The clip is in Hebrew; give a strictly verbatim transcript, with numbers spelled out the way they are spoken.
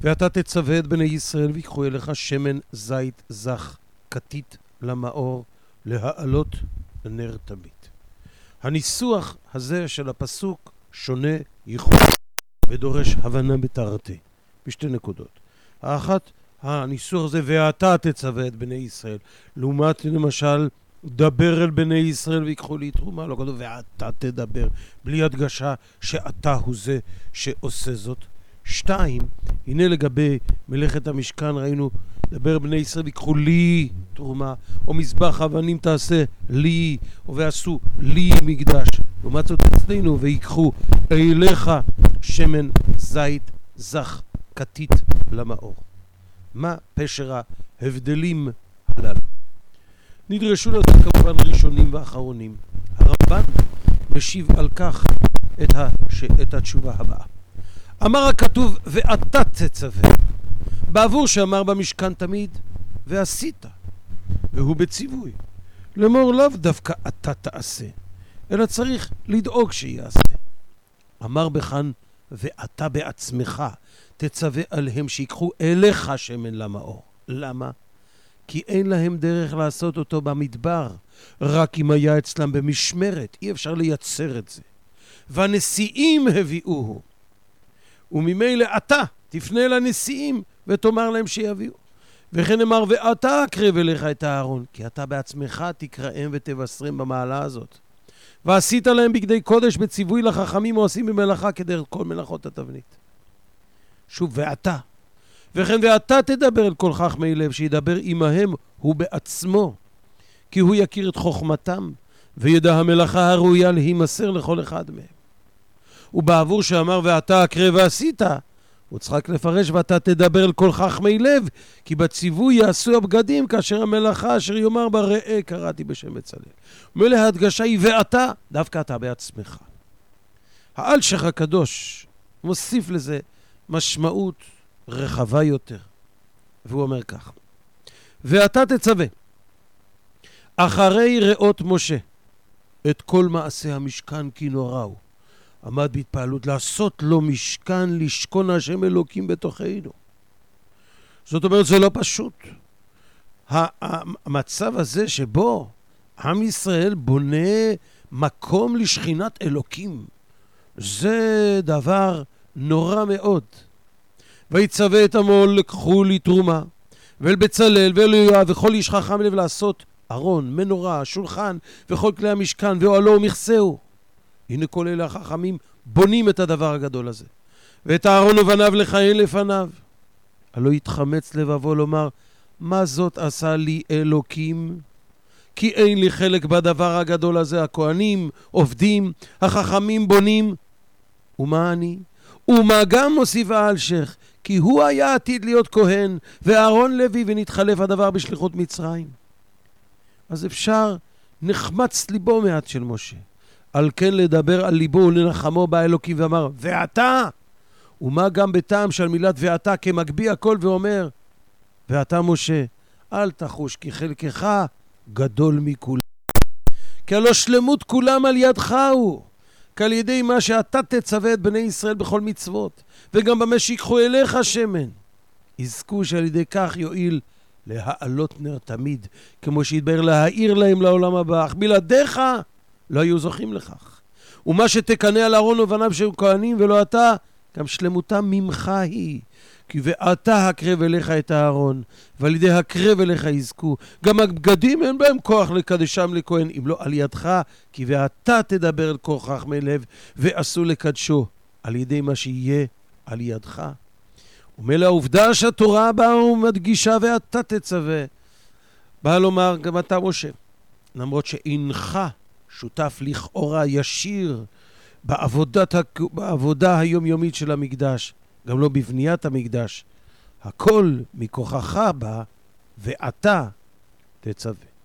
ואתה תצווה את בני ישראל ויקחו אליך שמן זית זך כתית למאור להעלות נר תמיד. הניסוח הזה של הפסוק שונה ייחוד ודורש הבנה בתרתי בשתי נקודות. האחת, הניסוח הזה ואתה תצווה את בני ישראל, לעומת למשל דבר אל בני ישראל ויקחו לי תרומה, לא כתוב ואתה תדבר, בלי הדגשה שאתה הוא זה שעושה זאת. שתיים, הנה לגבי מלאכת המשכן ראינו דבר בני ישראל ויקחו לי תרומה, או מזבח אבנים תעשה לי, או ועשו לי מקדש. לעומת זאת אצלנו ויקחו אליך שמן זית זך כתית למאור. מה פשר ההבדלים הללו? נדרשו לזה כמובן ראשונים ואחרונים. הרמב"ן משיב על כך את, הש... את התשובה הבאה. אמר הכתוב ואתה תצווה, בעבור שאמר במשכן תמיד ועשית, והוא בציווי. לאמור לאו דווקא אתה תעשה, אלא צריך לדאוג שיעשה. אמר בכאן ואתה בעצמך תצווה עליהם שיקחו אליך שמן למאור. למה? כי אין להם דרך לעשות אותו במדבר, רק אם היה אצלם במשמרת, אי אפשר לייצר את זה. והנשיאים הביאוהו, וממילא אתה תפנה לנשיאים ותאמר להם שיביאו. וכן אמר ואתה אקרב אליך את הארון, כי אתה בעצמך תקראם ותבשרם במעלה הזאת. ועשית להם בגדי קודש בציווי לחכמים ועושים במלאכה כדרך כל מלאכות התבנית. שוב ואתה, וכן ואתה תדבר אל כל חכמי לב שידבר עמהם הוא בעצמו, כי הוא יכיר את חוכמתם וידע המלאכה הראויה להימסר לכל אחד מהם. ובעבור שאמר ואתה אקרב ועשית, הוא צריך לפרש ואתה תדבר אל כל חכמי לב, כי בציווי יעשו הבגדים כאשר המלאכה אשר יאמר בה ראה קראתי בשם בצלאל. ומילא ההדגשה היא ואתה, דווקא אתה בעצמך. האלשיך הקדוש מוסיף לזה משמעות רחבה יותר, והוא אומר כך: ואתה תצווה אחרי ראות משה את כל מעשה המשכן כי נורא הוא, עמד בהתפעלות לעשות לו משכן לשכון השם אלוקים בתוכנו. זאת אומרת זה לא פשוט. המצב הזה שבו עם ישראל בונה מקום לשכינת אלוקים, זה דבר נורא מאוד. ויצווה את עמו לקחו לי תרומה, ואל בצלאל ואל יואב וכל איש חכם לב לעשות ארון, מנורה, שולחן וכל כלי המשכן ואוהלו ומכסהו. הנה כל אלה החכמים בונים את הדבר הגדול הזה. ואת הארון ובניו לכהן לפניו. הלא יתחמץ לבבו לומר מה זאת עשה לי אלוקים? כי אין לי חלק בדבר הגדול הזה. הכהנים עובדים, החכמים בונים. ומה אני? ומה גם מוסיף האלשיך, כי הוא היה עתיד להיות כהן, ואהרון לוי ונתחלף הדבר בשליחות מצרים. אז אפשר נחמץ ליבו מעט של משה. על כן לדבר על ליבו ולנחמו באלוקים ואמר ואתה, ומה גם בטעם של מילת ואתה כמגביא הכל ואומר ואתה משה אל תחוש כי חלקך גדול מכולם, כי הלא שלמות כולם על ידך הוא, כעל ידי מה שאתה תצווה את בני ישראל בכל מצוות, וגם במה שיקחו אליך שמן, יזכו שעל ידי כך יועיל להעלות נר תמיד, כמו שיתבהר להאיר להם לעולם הבא, אך בלעדיך לא היו זוכים לכך. ומה שתקנה על אהרון ובניו של כהנים ולא אתה, גם שלמותם ממך היא. כי ואתה הקרב אליך את הארון, ועל ידי הקרב אליך יזכו. גם הבגדים אין בהם כוח לקדשם לכהן, אם לא על ידך, כי ואתה תדבר אל כל חכמי לב, ועשו לקדשו, על ידי מה שיהיה על ידך. ומילא העובדה שהתורה באה ומדגישה ואתה תצווה, באה לומר גם אתה משה, למרות שאינך שותף לכאורה ישיר בעבודת, בעבודה היומיומית של המקדש, גם לא בבניית המקדש, הכל מכוחך בא ואתה תצווה.